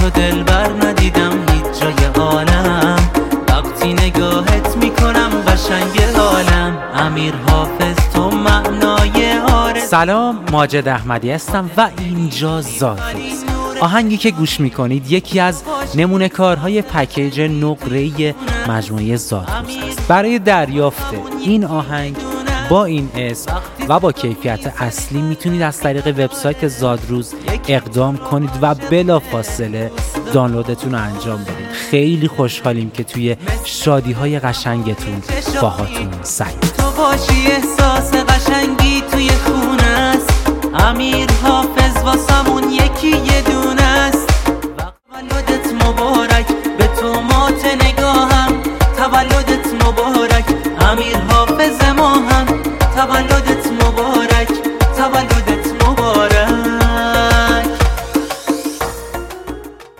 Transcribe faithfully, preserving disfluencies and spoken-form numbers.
تو دلبر ندیدم هیچ جای عالم، وقتی نگاهت میکنم قشنگ عالم. امیر حافظ تو معنای آرزو. سلام، ماجد احمدی هستم و اینجا زادروز. آهنگی که گوش میکنید یکی از نمونه کارهای پکیج نقره‌ای مجموعه زادروز است. برای دریافت این آهنگ با این اسم و با کیفیت اصلی میتونید از طریق وبسایت زادروز اقدام کنید و بلافاصله دانلودتون رو انجام بدید. خیلی خوشحالیم که توی شادی‌های قشنگتون باهاتون سعی. تو باشی احساس قشنگی توی خونه است. امیر حافظ واسمون یکی یه دونه است.